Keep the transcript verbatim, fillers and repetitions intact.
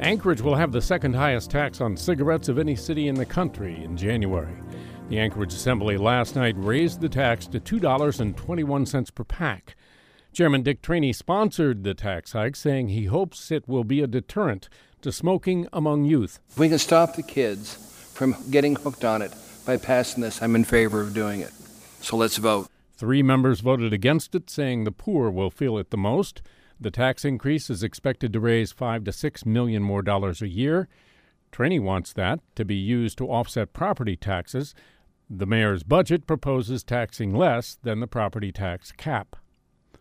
Anchorage will have the second highest tax on cigarettes of any city in the country in January. The Anchorage Assembly last night raised the tax to two dollars and twenty-one cents per pack. Chairman Dick Cheney sponsored the tax hike, saying he hopes it will be a deterrent to smoking among youth. If we can stop the kids from getting hooked on it by passing this, I'm in favor of doing it. So let's vote. Three members voted against it, saying the poor will feel it the most. The tax increase is expected to raise five to six million more dollars a year. Cheney wants that to be used to offset property taxes. The mayor's budget proposes taxing less than the property tax cap.